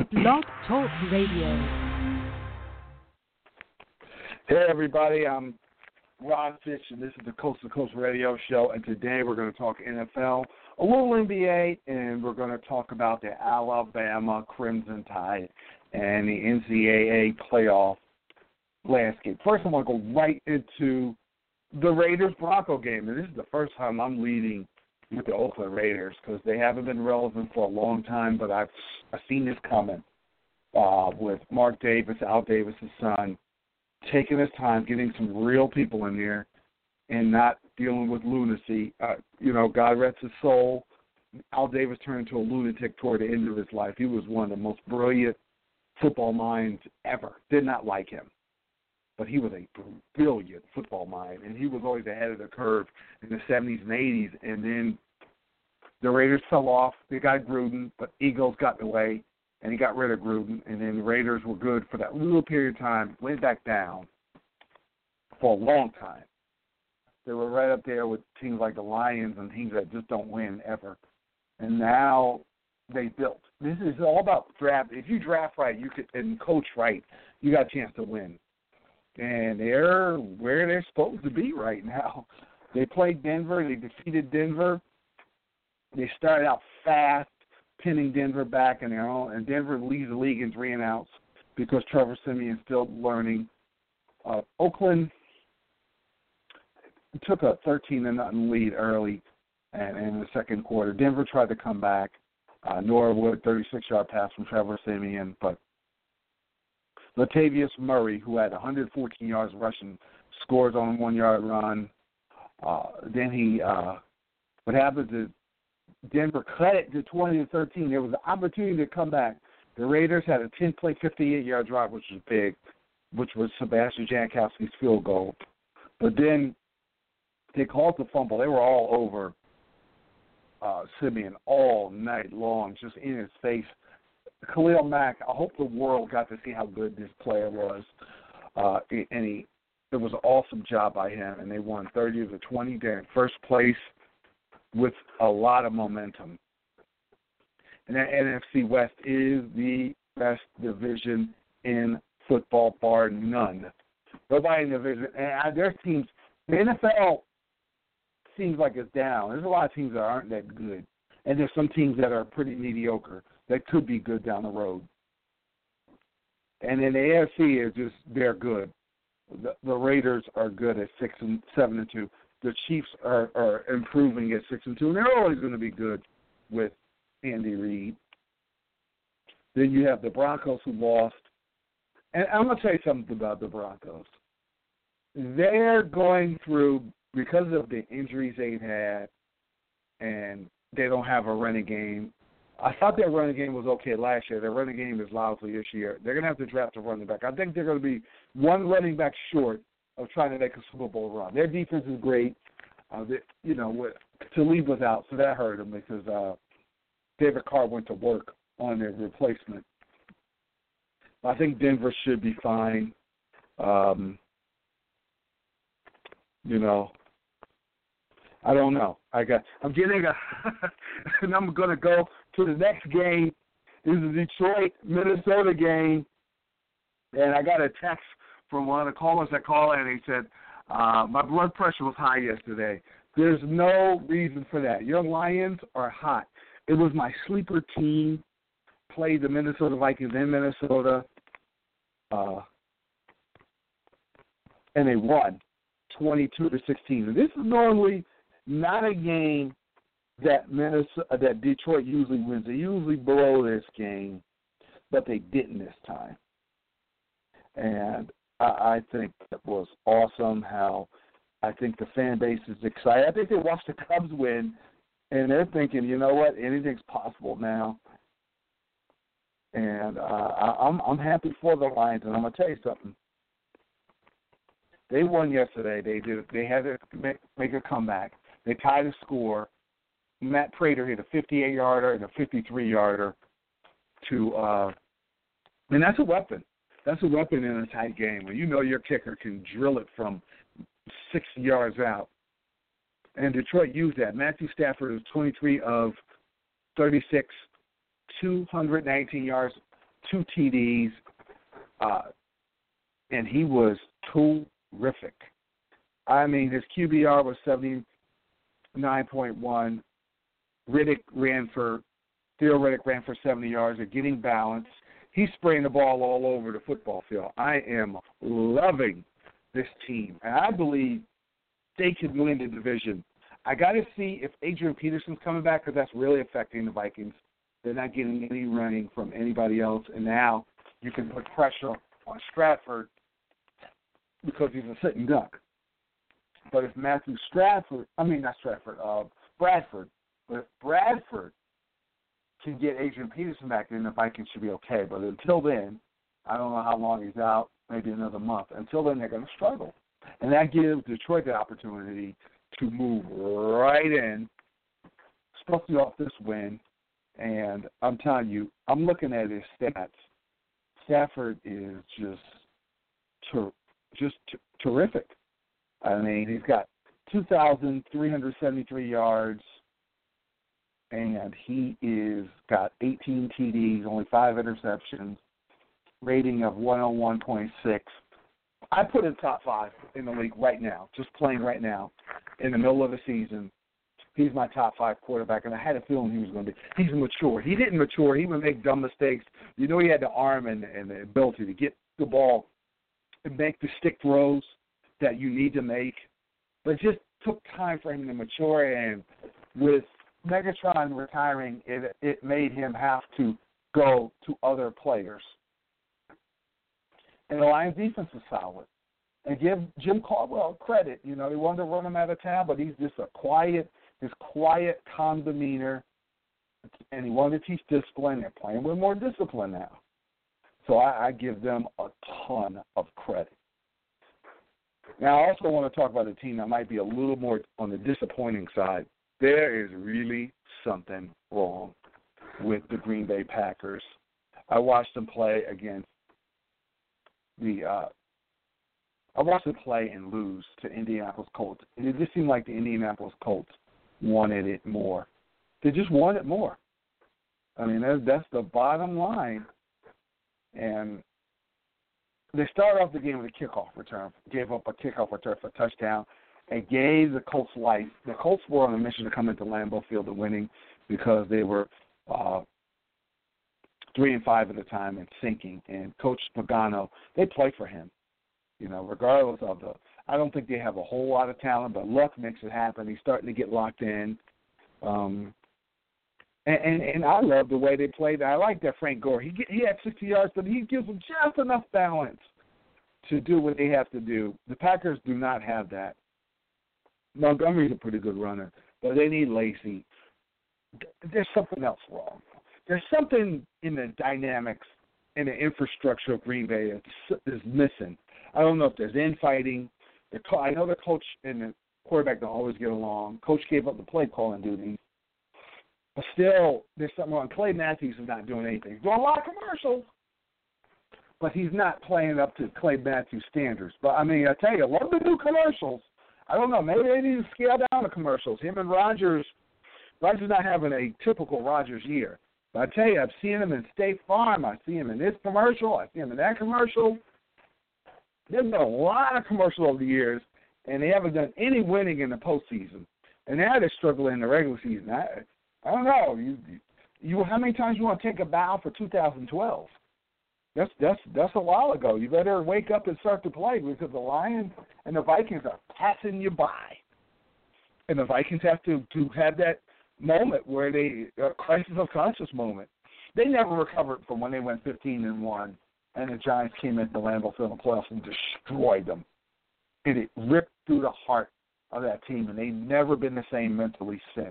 Blog Talk Radio. Hey everybody, I'm Ron Fitch, and this is the Coast to Coast Radio Show, and today we're going to talk NFL, a little NBA, and we're going to talk about the Alabama Crimson Tide and the NCAA playoff landscape. First, I want to go right into the Raiders-Bronco game, and this is the first time I'm leading with the Oakland Raiders because they haven't been relevant for a long time, but I've seen this coming with Mark Davis, Al Davis' son, taking his time, getting some real people in there, and not dealing with lunacy. God rest his soul. Al Davis turned into a lunatic toward the end of his life. He was one of the most brilliant football minds ever. Did not like him, but he was a brilliant football mind, and he was always ahead of the curve in the 70s and 80s. And then the Raiders fell off. They got Gruden, but egos got in the way, and he got rid of Gruden. And then the Raiders were good for that little period of time, went back down for a long time. They were right up there with teams like the Lions and teams that just don't win ever. And now they built. This is all about draft. If you draft right, you could, and coach right, you got a chance to win. And they're where they're supposed to be right now. They played Denver. They defeated Denver. They started out fast, pinning Denver back in their own, and Denver leads the league in 3 and outs because Trevor Siemian's still learning. Oakland took a 13-0 lead early and in the second quarter. Denver tried to come back. Norwood, 36-yard pass from Trevor Siemian, but Latavius Murray, who had 114 yards rushing, scores on a 1-yard run. Then what happened is Denver cut it to 20-13. There was an opportunity to come back. The Raiders had a 10-play, 58-yard drive, which was big, which was Sebastian Jankowski's field goal. But then they called the fumble. They were all over Siemian all night long, just in his face. Khalil Mack, I hope the world got to see how good this player was. It was an awesome job by him, and they won 30-20. They're in first place with a lot of momentum. And that NFC West is the best division in football, bar none. Nobody in the division. And there's teams, the NFL seems like it's down. There's a lot of teams that aren't that good. And there's some teams that are pretty mediocre that could be good down the road. And in the AFC is just, they're good. The Raiders are good at 7-2. The Chiefs are improving at 6-2, and they're always going to be good with Andy Reid. Then you have the Broncos who lost. And I'm going to tell you something about the Broncos. They're going through, because of the injuries they've had, and they don't have a running game. I thought their running game was okay last year. Their running game is lousy this year. They're going to have to draft a running back. I think they're going to be one running back short of trying to make a Super Bowl run. Their defense is great. Talib was out, so that hurt them because David Carr went to work on their replacement. I think Denver should be fine. I don't know. I'm getting and I'm going to go to the next game. This is the Detroit-Minnesota game, and I got a text from one of the callers that called in, and he said, my blood pressure was high yesterday. There's no reason for that. Your Lions are hot. It was my sleeper team, played the Minnesota Vikings in Minnesota, and they won 22-16. And this is normally not a game that Detroit usually wins. They usually blow this game, but they didn't this time. And I think it was awesome how I think the fan base is excited. I think they watched the Cubs win, and they're thinking, you know what, anything's possible now. And I'm happy for the Lions, and I'm going to tell you something. They won yesterday. They had to make a comeback. They tied the score. Matt Prater hit a 58-yarder and a 53-yarder and that's a weapon. That's a weapon in a tight game. When you know your kicker can drill it from 6 yards out. And Detroit used that. Matthew Stafford was 23 of 36, 219 yards, 2 TDs, and he was terrific. I mean, his QBR was 79.1. Theo Riddick ran for 70 yards. They're getting balance. He's spraying the ball all over the football field. I am loving this team, and I believe they could win the division. I got to see if Adrian Peterson's coming back, because that's really affecting the Vikings. They're not getting any running from anybody else, and now you can put pressure on Stratford because he's a sitting duck. But if Bradford, but if Bradford can get Adrian Peterson back, then the Vikings should be okay. But until then, I don't know how long he's out, maybe another month. Until then, they're going to struggle. And that gives Detroit the opportunity to move right in, especially off this win. And I'm telling you, I'm looking at his stats. Stafford is just terrific. I mean, he's got 2,373 yards, and he is got 18 TDs, only 5 interceptions, rating of 101.6. I put him top 5 in the league right now, just playing right now, in the middle of the season. He's my top 5 quarterback, and I had a feeling he was going to be. He's mature. He didn't mature. He would make dumb mistakes. You know, he had the arm and the ability to get the ball and make the stick throws that you need to make. But it just took time for him to mature, and with Megatron retiring, it made him have to go to other players. And the Lions' defense is solid. And give Jim Caldwell credit. You know, he wanted to run him out of town, but he's just his quiet, calm demeanor, and he wanted to teach discipline. They're playing with more discipline now. So I give them a ton of credit. Now, I also want to talk about a team that might be a little more on the disappointing side. There is really something wrong with the Green Bay Packers. I watched them play against I watched them play and lose to Indianapolis Colts. And it just seemed like the Indianapolis Colts wanted it more. They just wanted more. I mean, that's the bottom line. And they started off the game with a kickoff return, gave up a kickoff return for a touchdown, and gave the Colts life. The Colts were on a mission to come into Lambeau Field and winning because they were 3-5 at the time and sinking. And Coach Pagano, they play for him. You know, regardless of I don't think they have a whole lot of talent, but luck makes it happen. He's starting to get locked in. And I love the way they played. I like that Frank Gore. He had 60 yards, but he gives them just enough balance to do what they have to do. The Packers do not have that. Montgomery's a pretty good runner, but they need Lacy. There's something else wrong. There's something in the dynamics and the infrastructure of Green Bay that is missing. I don't know if there's infighting. I know the coach and the quarterback don't always get along. Coach gave up the play calling duties. But still, there's something wrong. Clay Matthews is not doing anything. He's doing a lot of commercials, but he's not playing up to Clay Matthews' standards. But, I mean, I tell you, love the new commercials. I don't know. Maybe they need to scale down the commercials. Him and Rodgers not having a typical Rodgers year. But I tell you, I've seen him in State Farm. I see him in this commercial. I see him in that commercial. There's been a lot of commercials over the years, and they haven't done any winning in the postseason. And now they're struggling in the regular season. I don't know. You how many times you want to take a bow for 2012? That's a while ago. You better wake up and start to play because the Lions and the Vikings are passing you by. And the Vikings have to have that moment where crisis of conscience moment. They never recovered from when they went 15-1, and the Giants came into Lambeau Field in the playoffs and destroyed them. And it ripped through the heart of that team, and they've never been the same mentally since.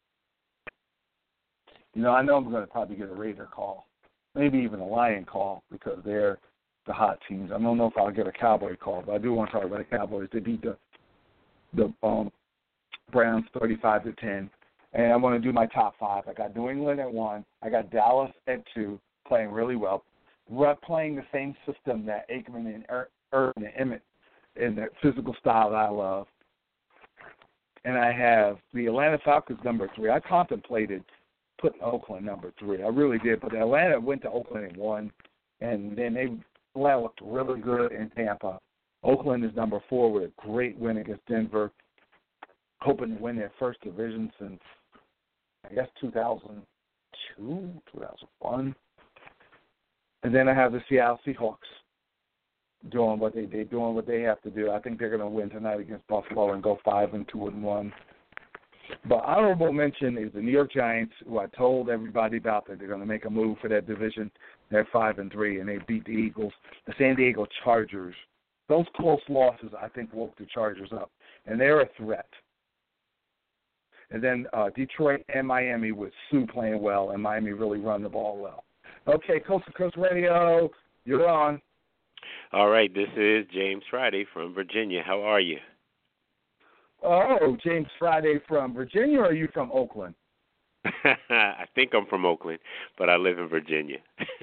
You know, I know I'm going to probably get a Raider call, maybe even a Lion call because they're the hot teams. I don't know if I'll get a Cowboy call, but I do want to talk about the Cowboys. They beat the Browns 35-10. And I want to do my top 5. I got New England at 1. I got Dallas at 2, playing really well. We're playing the same system that Aikman and Irvin and Emmett in the physical style that I love. And I have the Atlanta Falcons number 3. I contemplated put Oakland number 3. I really did. But Atlanta went to Oakland and won, and then Atlanta looked really good in Tampa. Oakland is number 4 with a great win against Denver, hoping to win their first division since, I guess, 2002, 2001. And then I have the Seattle Seahawks doing what they have to do. I think they're going to win tonight against Buffalo and go 5-2-1. But honorable mention is the New York Giants, who I told everybody about that they're going to make a move for that division. They're 5-3, and they beat the Eagles. The San Diego Chargers. Those close losses, I think, woke the Chargers up, and they're a threat. And then Detroit and Miami with Sue playing well, and Miami really run the ball well. Okay, Coast to Coast Radio, you're on. All right, this is James Friday from Virginia. How are you? Oh, James Friday from Virginia, or are you from Oakland? I think I'm from Oakland, but I live in Virginia.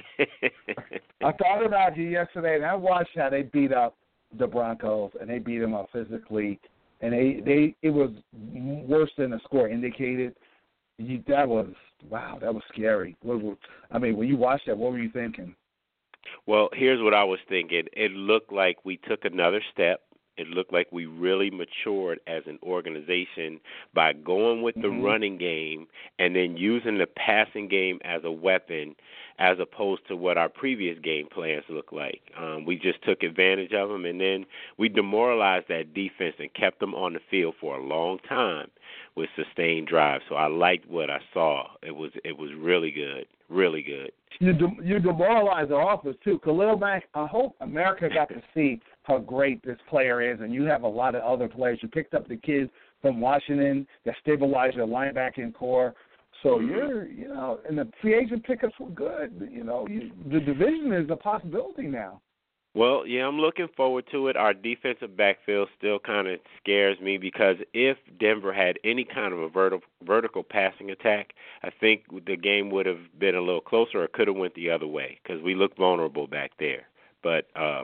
I thought about you yesterday, and I watched how they beat up the Broncos, and they beat them up physically, and it was worse than the score indicated. That was scary. I mean, when you watched that, what were you thinking? Well, here's what I was thinking. It looked like we took another step. It looked like we really matured as an organization by going with the running game and then using the passing game as a weapon as opposed to what our previous game plans looked like. We just took advantage of them, and then we demoralized that defense and kept them on the field for a long time with sustained drives. So I liked what I saw. It was really good, really good. You demoralized the offense, too. Khalil Mack, I hope America got to see how great this player is, and you have a lot of other players. You picked up the kids from Washington that stabilized your linebacking core. So and the free agent pickups were good. The division is a possibility now. Well, yeah, I'm looking forward to it. Our defensive backfield still kind of scares me because if Denver had any kind of a vertical passing attack, I think the game would have been a little closer or could have went the other way because we look vulnerable back there. But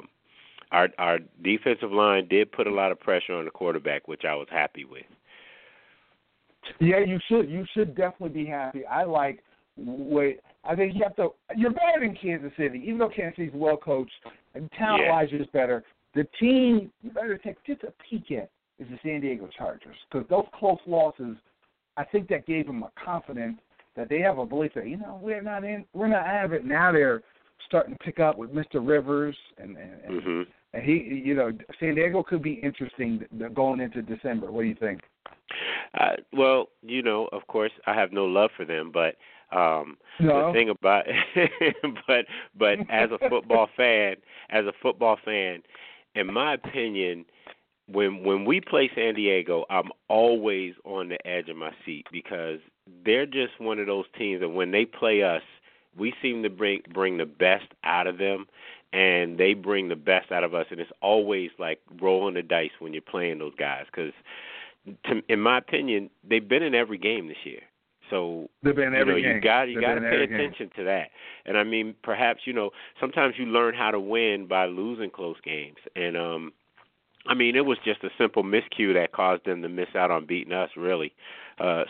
our defensive line did put a lot of pressure on the quarterback, which I was happy with. Yeah, you should. You should definitely be happy. I think you're better than Kansas City, even though Kansas City's well coached and talent-wise is better. The team you better take just a peek at is the San Diego Chargers, because those close losses, I think that gave them a confidence that they have a belief that we're not out of it. Now they're starting to pick up with Mr. Rivers and he San Diego could be interesting going into December. What do you think? Well, of course, I have no love for them, but the thing about but as a football fan, in my opinion, when we play San Diego, I'm always on the edge of my seat because they're just one of those teams that when they play us, we seem to bring the best out of them, and they bring the best out of us, and it's always like rolling the dice when you're playing those guys because, in my opinion, they've been in every game this year. So they've been in every game. You got to pay attention to that. And I mean, perhaps sometimes you learn how to win by losing close games. And I mean, it was just a simple miscue that caused them to miss out on beating us, really. They're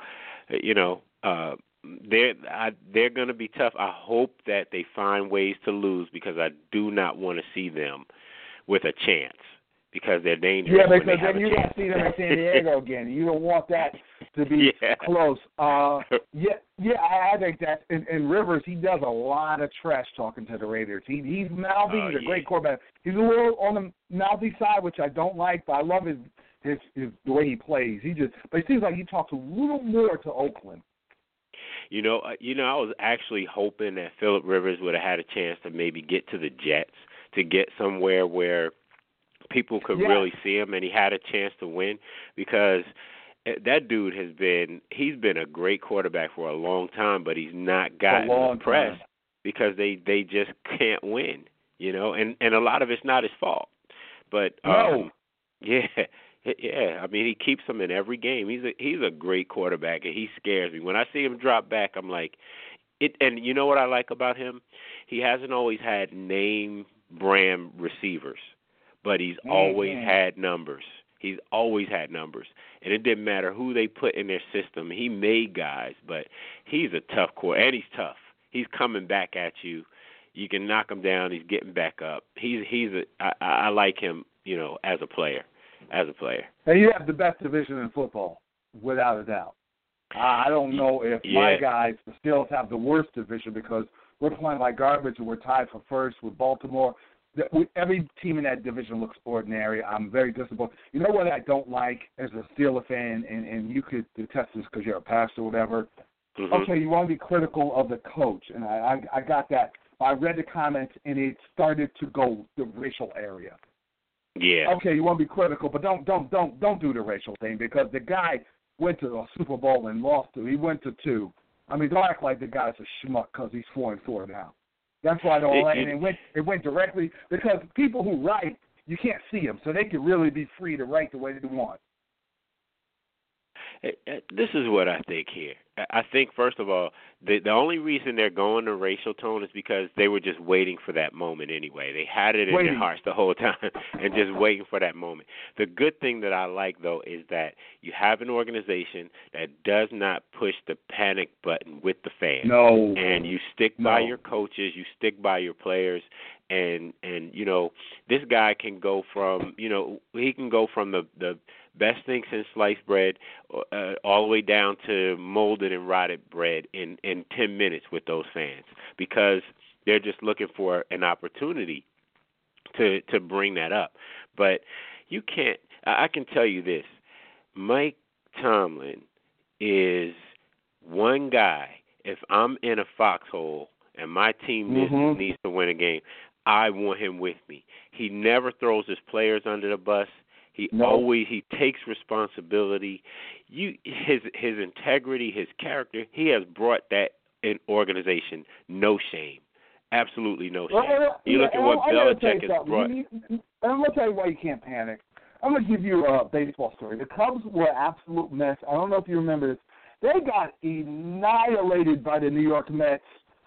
going to be tough. I hope that they find ways to lose because I do not want to see them with a chance. Because they're dangerous. Yeah, because then you're going to see them in San Diego again. You don't want that to be close. I think that. And Rivers, he does a lot of trash talking to the Raiders. He's mouthy. He's a great quarterback. He's a little on the mouthy side, which I don't like, but I love his the way he plays. But it seems like he talks a little more to Oakland. I was actually hoping that Phillip Rivers would have had a chance to maybe get to the Jets, to get somewhere where people could really see him, and he had a chance to win because that dude he's been a great quarterback for a long time, but he's not gotten the press because they just can't win, and a lot of it's not his fault. But I mean, he keeps them in every game. He's a great quarterback, and he scares me. When I see him drop back, I'm like, and you know what I like about him? He hasn't always had name brand receivers. But he's always had numbers. He's always had numbers, and it didn't matter who they put in their system. He made guys, but he's a tough core, and he's tough. He's coming back at you. You can knock him down. He's getting back up. I like him, as a player. And you have the best division in football, without a doubt. I don't know if my guys, the Steelers, have the worst division because we're playing like garbage and we're tied for first with Baltimore. Every team in that division looks ordinary. I'm very disappointed. You know what I don't like as a Steelers fan, and you could detest this because you're a pastor or whatever. Mm-hmm. Okay, you want to be critical of the coach, and I got that. I read the comments, and it started to go the racial area. Yeah. Okay, you want to be critical, but don't do the racial thing because the guy went to a Super Bowl and lost to. He went to 2. I mean, don't act like the guy's a schmuck because he's 4-4 now. That's why I don't like it. It went directly because people who write, you can't see them, so they can really be free to write the way they want. This is what I think here. I think, first of all, the only reason they're going to racial tone is because they were just waiting for that moment anyway. They had it in their hearts the whole time and just waiting for that moment. The good thing that I like, though, is that you have an organization that does not push the panic button with the fans. No. And you stick by your coaches, you stick by your players, and this guy can go from, he can go from the best thing since sliced bread all the way down to molded and rotted bread in 10 minutes with those fans because they're just looking for an opportunity to bring that up. But you can't – I can tell you this. Mike Tomlin is one guy. If I'm in a foxhole and my team needs to win a game, I want him with me. He never throws his players under the bus. He takes responsibility. His integrity, his character, he has brought that in organization no shame. Absolutely no shame. You look at what Belichick has brought. I'm going to tell you why you can't panic. I'm going to give you a baseball story. The Cubs were an absolute mess. I don't know if you remember this. They got annihilated by the New York Mets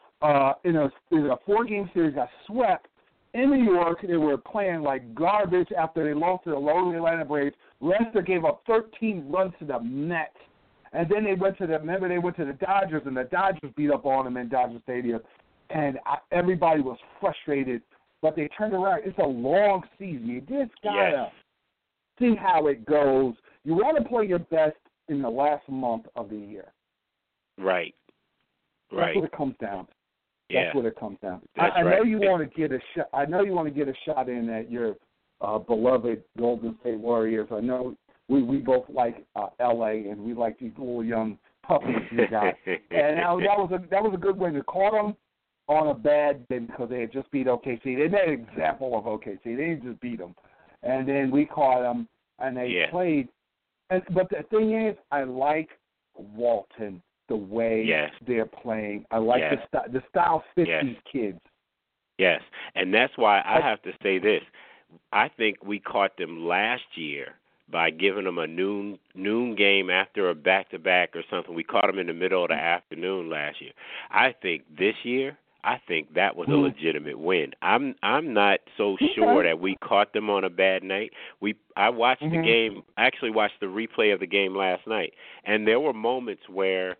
in a 4-game series, got swept. In New York, they were playing like garbage after they lost to the lowly Atlanta Braves. Lester gave up 13 runs to the Mets. And then they went to the Dodgers, and the Dodgers beat up on them in Dodger Stadium. And everybody was frustrated, but they turned around. It's a long season. You just got to see how it goes. You want to play your best in the last month of the year. Right. That's what it comes down to. That's what it comes down to. I know you want to get a shot. I know you want to get a shot in at your beloved Golden State Warriors. I know we both like L.A. and we like these little young puppies you got. And that was a good way to caught them on a bad day because they had just beat OKC. They made an example of OKC. They didn't just beat them. And then we caught them and they played. But the thing is, I like Walton. The way they're playing. I like the style fits these kids. Yes, and that's why I have to say this. I think we caught them last year by giving them a noon game after a back-to-back or something. We caught them in the middle of the afternoon last year. I think this year, that was a legitimate win. I'm not so sure that we caught them on a bad night. I watched the game. I actually watched the replay of the game last night, and there were moments where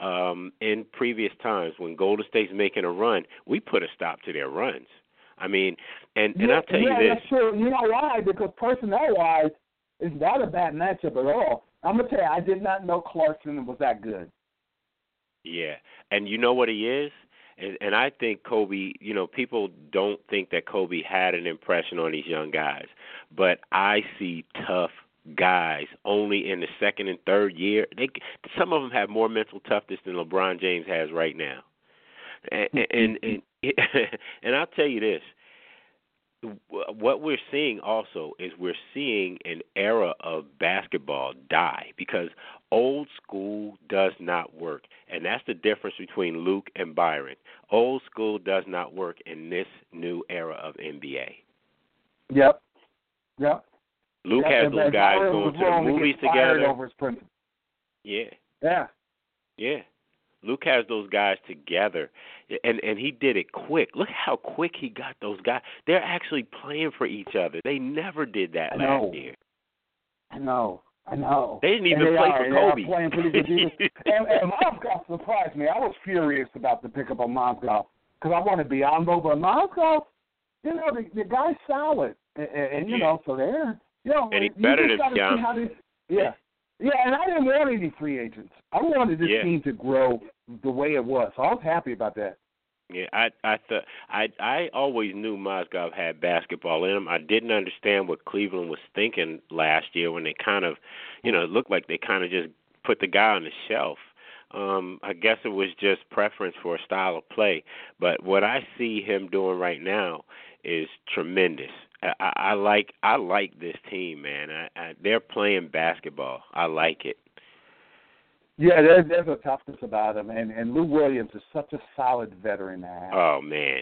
in previous times when Golden State's making a run, we put a stop to their runs. I mean, and I'll tell you this. That's true. You know why? Because personnel-wise, it's not a bad matchup at all. I'm going to tell you, I did not know Clarkson was that good. Yeah, and you know what he is? And I think Kobe, people don't think that Kobe had an impression on these young guys. But I see tough guys only in the second and third year. Some of them have more mental toughness than LeBron James has right now. And I'll tell you this. What we're seeing also is we're seeing an era of basketball die because old school does not work. And that's the difference between Luke and Byron. Old school does not work in this new era of NBA. Yep. Luke has those guys going to the movies together. Over his principal. Yeah. Luke has those guys together, and he did it quick. Look how quick he got those guys. They're actually playing for each other. They never did that last year. I know. They didn't even play for Kobe. They are playing pretty good defense. and Mozgov surprised me. I was furious about the pickup of Mozgov because I wanted Biyombo, but Mozgov, the guy's solid. And you know, so there. And he's better than Biyombo. Yeah, and I didn't want any free agents. I wanted this team to grow the way it was. So I was happy about that. Yeah, I always knew Mozgov had basketball in him. I didn't understand what Cleveland was thinking last year when they kind of, it looked like they kind of just put the guy on the shelf. I guess it was just preference for a style of play. But what I see him doing right now is tremendous. I like this team, man. They're playing basketball. I like it. Yeah, there's a toughness about him, and Lou Williams is such a solid veteran now. Oh man.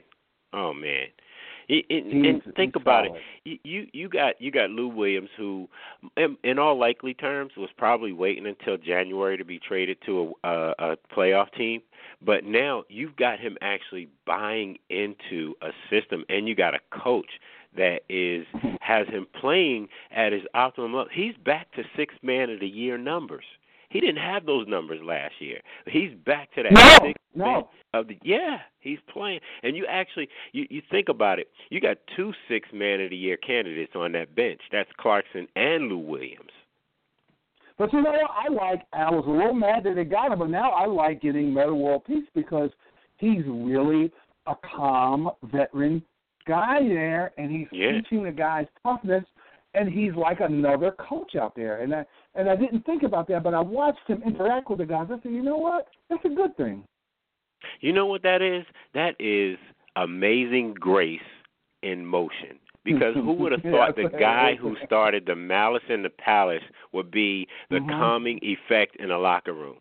And think about solid. It. You got Lou Williams, who, in all likely terms, was probably waiting until January to be traded to a playoff team. But now you've got him actually buying into a system, and you got a coach that has him playing at his optimum level. He's back to sixth man of the year numbers. He didn't have those numbers last year. He's back to that sixth man of the he's playing. And you actually you think about it, you got 2 sixth man of the year candidates on that bench. That's Clarkson and Lou Williams. But you know what? I was a little mad that they got him, but now I like getting Metta World Peace because he's really a calm veteran guy there, and he's teaching the guys toughness, and he's like another coach out there. And I didn't think about that, but I watched him interact with the guys. I said, you know what? That's a good thing. You know what that is? That is amazing grace in motion. Because who would have thought the guy who started the Malice in the Palace would be the calming effect in a locker room?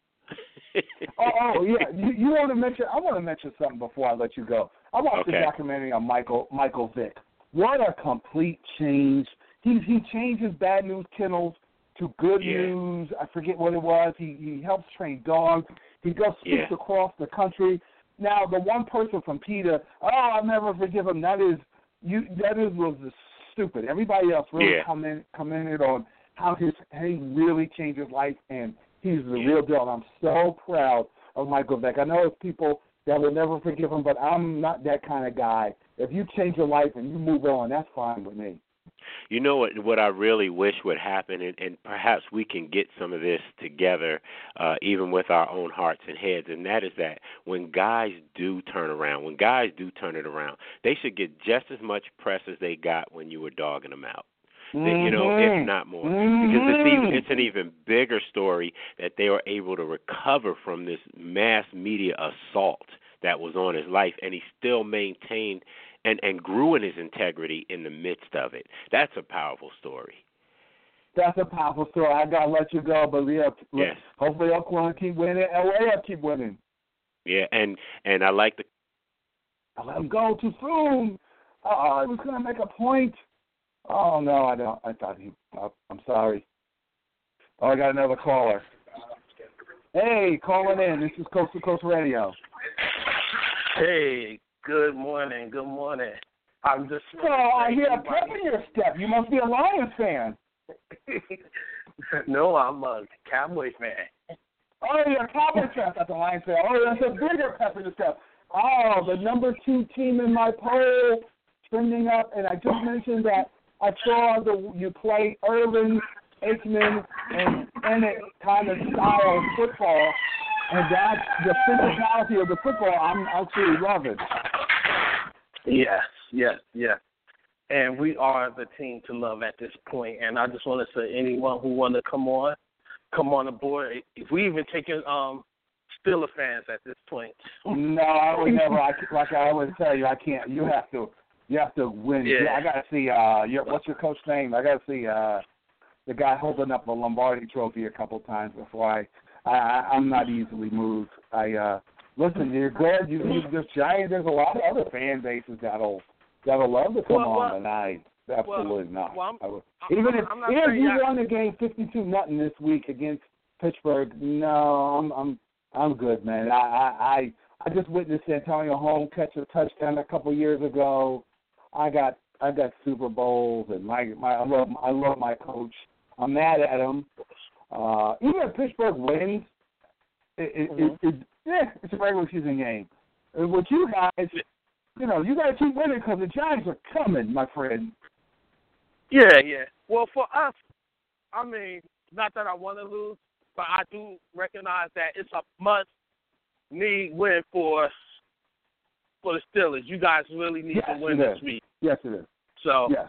Yeah. You want to mention? I want to mention something before I let you go. I watched the documentary on Michael Vick. What a complete change! He changes Bad News Kennels to Good News. I forget what it was. He helps train dogs. He goes speaks across the country. Now the one person from PETA, I'll never forgive him. That was stupid. Everybody else really commented on how he really changed his life, and he's the real deal. And I'm so proud of Michael Vick. I know there's people that will never forgive him, but I'm not that kind of guy. If you change your life and you move on, that's fine with me. You know what I really wish would happen, and perhaps we can get some of this together, even with our own hearts and heads, and that is that when guys do turn it around, they should get just as much press as they got when you were dogging them out. If not more. Because it's an even bigger story that they were able to recover from this mass media assault that was on his life, and he still maintained and grew in his integrity in the midst of it. That's a powerful story. That's a powerful story. I got to let you go, but hopefully Oakland keep winning, LA keep winning. Yeah, and I like I let him go too soon. I was going to make a point. Oh, no, I don't. I thought I'm sorry. Oh, I got another caller. Hey, calling in. This is Coast to Coast Radio. Hey, good morning. I'm just... I hear a pep in your step. You must be a Lions fan. No, I'm a Cowboys fan. Oh, you're a Cowboys fan. That's a Lions fan. Oh, that's a bigger pep in your step. Oh, the number 2 team in my poll trending up, and I just mentioned that I saw you play Irvin, Aikman, and Emmett kind of style football, and that's the physicality of the football I'm absolutely loving. Yes. And we are the team to love at this point. And I just want to say, anyone who want to come on aboard. If we even taking Steelers fans at this point. No, I would never. Like I always tell you, I can't. You have to win. Yeah. I got to see. What's your coach's name? I got to see the guy holding up the Lombardi Trophy a couple times before I'm not easily moved. Listen, you're good. There's Giants. There's a lot of other fan bases that'll love to come on tonight. Absolutely not. Even if you won the game 52-0 this week against Pittsburgh, no, I'm good, man. I just witnessed Antonio Holmes catch a touchdown a couple years ago. I got Super Bowls, and I love my coach. I'm mad at them. Even if Pittsburgh wins, it's a regular season game. With you guys, you got to keep winning because the Giants are coming, my friend. Yeah. Well, for us, I mean, not that I want to lose, but I do recognize that it's a must-need win for the Steelers. You guys really need to win this week. Yes, it is. So, yes.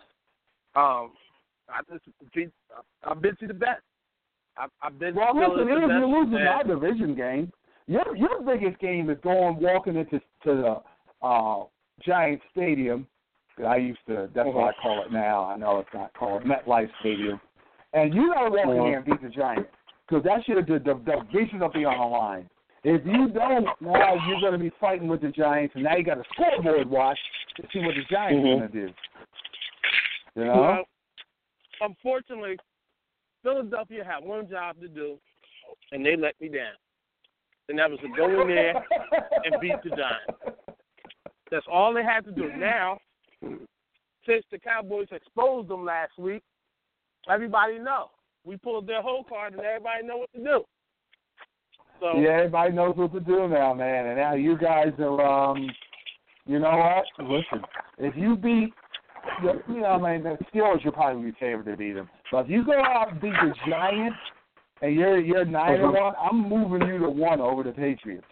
I've been to the best. I've been. Well, listen, if you're losing my division game, your biggest game is walking into the Giants Stadium. That's what I call it now. I know it's not called MetLife Stadium. And you got to walk in there and beat the Giants because that's the division will be on the line. If you don't, now you're going to be fighting with the Giants, and now you got a scoreboard watch to see what the Giants are going to do. Well, unfortunately, Philadelphia had one job to do, and they let me down. And that was to go in there and beat the Giants. That's all they had to do. Now, since the Cowboys exposed them last week, everybody knows. We pulled their whole card, and everybody know what to do. So, yeah, everybody knows what to do now, man. And now you guys are, you know what? Listen, if you beat, the Steelers, you're probably your favorite to beat them. But if you go out and beat the Giants, and you're 9-1, I'm moving you to 1 over the Patriots.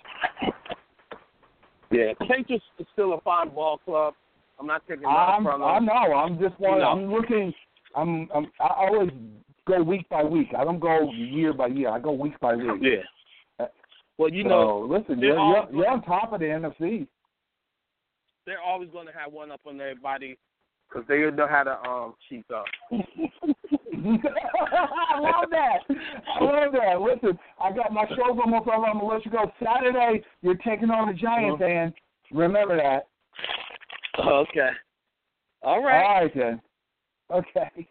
Yeah, Patriots is still a fine ball club. I'm not taking that from them. I know. I'm just one. I'm looking. I always go week by week. I don't go year by year. I go week by week. Yeah. Well, listen, you're on top of the NFC. They're always going to have one up on everybody because they know how to cheat up. I love that. Listen, I got my show's almost over. I'm going to let you go. Saturday, you're taking on the Giants, man. Remember that. Okay. All right. All right, then. Okay.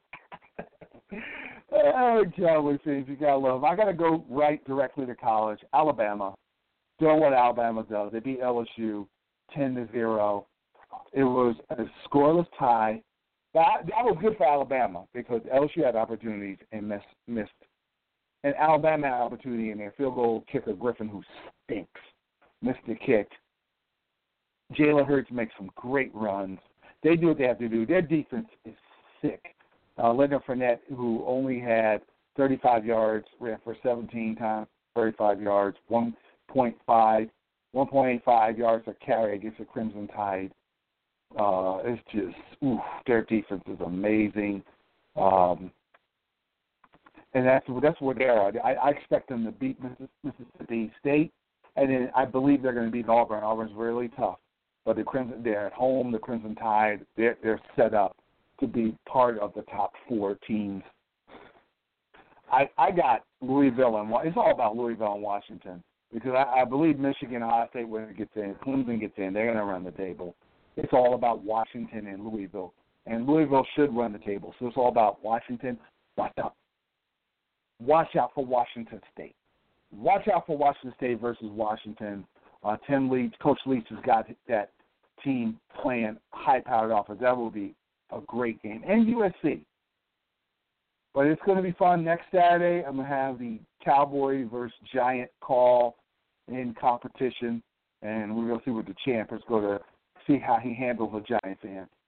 Oh, Joe, it seems you got to love. I got to go right directly to college. Alabama. Doing what Alabama does. They beat LSU 10-0. It was a scoreless tie. That was good for Alabama because LSU had opportunities and missed. And Alabama had opportunity in their field goal kicker, Griffin, who stinks, missed the kick. Jalen Hurts makes some great runs. They do what they have to do. Their defense is sick. Leonard Fournette, who only had 35 yards, ran for 17 times, 35 yards, 1.85 yards a carry against the Crimson Tide. It's just, their defense is amazing. And that's where they are. I expect them to beat Mississippi State, and then I believe they're going to beat Auburn. Auburn's really tough. But they're at home, the Crimson Tide, they're set up to be part of the top 4 teams. I got Louisville, and it's all about Louisville and Washington because I believe Michigan, Ohio State, when it gets in, Clemson gets in, they're going to run the table. It's all about Washington and Louisville, and Louisville should run the table. So it's all about Washington. Watch out for Washington State. Watch out for Washington State versus Washington. Tim Leach, Coach Leach has got that team playing high-powered offense. That will be a great game. And USC. But it's going to be fun. Next Saturday, I'm going to have the Cowboy versus Giant call in competition, and we're going to see what the champ is going to see how he handles a Giant fan.